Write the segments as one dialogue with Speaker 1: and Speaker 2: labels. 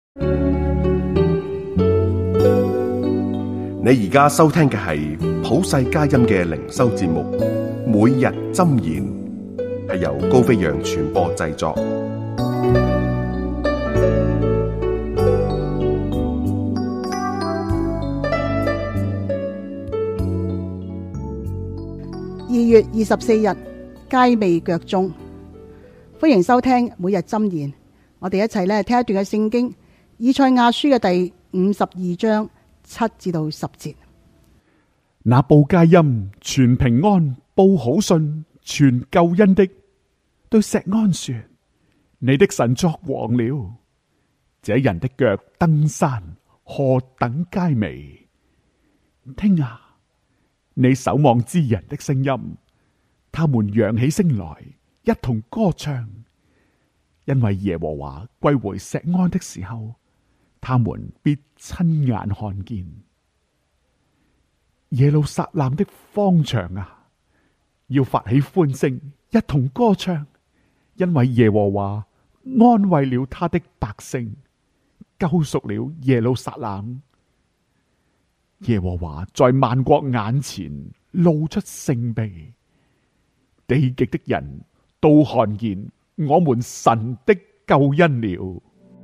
Speaker 1: 你而家收聽嘅係普世佳音嘅靈修節目，每日箴言，係由高飛揚傳播製作。
Speaker 2: 2月24日，佳味腳蹤，歡迎收聽每日箴言。我哋一齊咧聽一段嘅聖經，以賽亞書嘅第52章7至到10節。
Speaker 3: 那報佳音、傳平安、報好信、傳救恩的，對錫安說：你的神作王了。這人的腳登山，何等佳美！聽啊，你守望之人的聲音，他們揚起聲來，一同歌唱，因為耶和華歸回錫安的時候，他們必親眼看見。耶路撒冷的荒場啊，要發起歡聲，一同歌唱，因為耶和華安慰了他的百姓，救贖了耶路撒冷。耶和華在萬國眼前露出聖秘，地極的人都看見我們神的救恩了。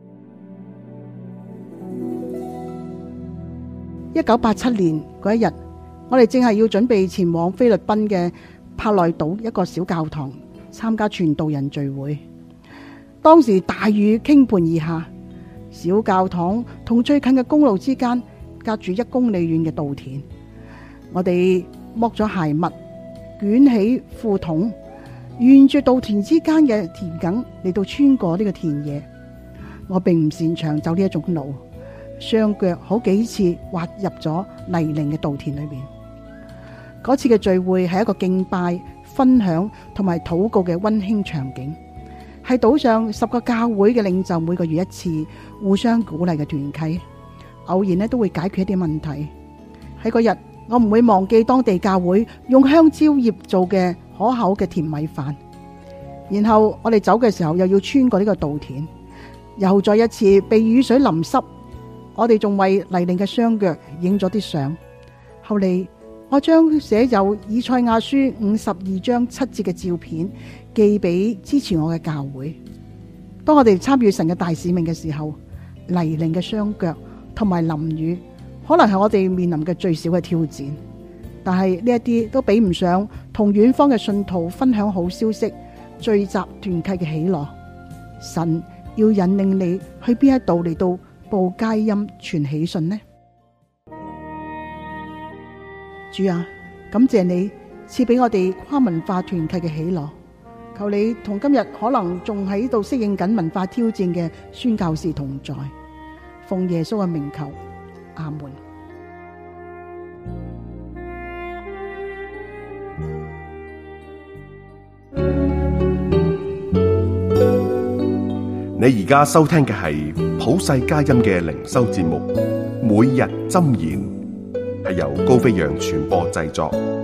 Speaker 2: 1987年嗰一日，我哋正係要準備前往菲律賓嘅帕內島一個小教堂參加傳道人聚會。當時大雨傾盆而下，小教堂同最近嘅公路之間隔住1公里遠嘅稻田。我哋剝咗鞋襪，捲起褲筒，沿住稻田之間嘅田埂嚟到穿過呢個田野。我並唔擅長走呢一種路，雙腳好幾次滑入咗泥濘嘅稻田裏邊。嗰次嘅聚會係一個敬拜、分享同埋禱告嘅溫馨場景，係島上10個教會嘅領袖每個月一次互相鼓勵嘅團契，偶然都會解決一啲問題。喺嗰日，我唔會忘記當地教會用香蕉葉做嘅可口嘅甜米飯。然後我哋走嘅時候又要穿過呢個稻田，又再一次被雨水淋濕。我哋仲為泥濘嘅雙腳影咗啲相。後嚟我將寫有以賽亞書52章7節嘅照片寄俾支持我嘅教會。當我哋參與神嘅大使命嘅時候，泥濘嘅雙腳同埋淋雨，可能係我哋面臨嘅最小嘅挑戰。但係呢一啲都比唔上同遠方嘅信徒分享好消息、聚集團契嘅喜樂。神要引領你去邊一度嚟到報佳音傳喜訊呢？主啊，感謝你賜俾我哋跨文化團契嘅喜樂。求你同今日可能仲喺度適應緊文化挑戰嘅宣教士同在，奉耶穌嘅名求，阿門。
Speaker 1: 你而家收聽嘅係普世佳音嘅靈修節目，每日箴言，係由高飛揚傳播製作。